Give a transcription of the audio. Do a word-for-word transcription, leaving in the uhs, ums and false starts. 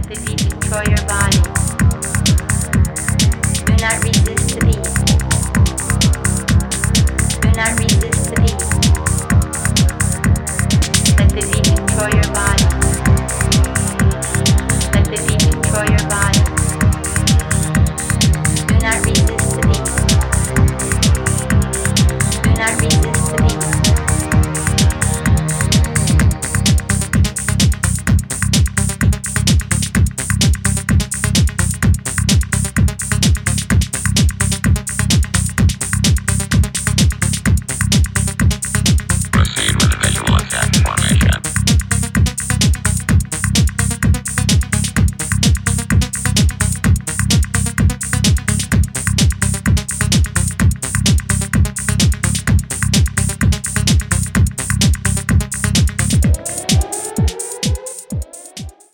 Let the beat control your body. Do not resist the beat. Do not resist the beat. Let the beat control your body.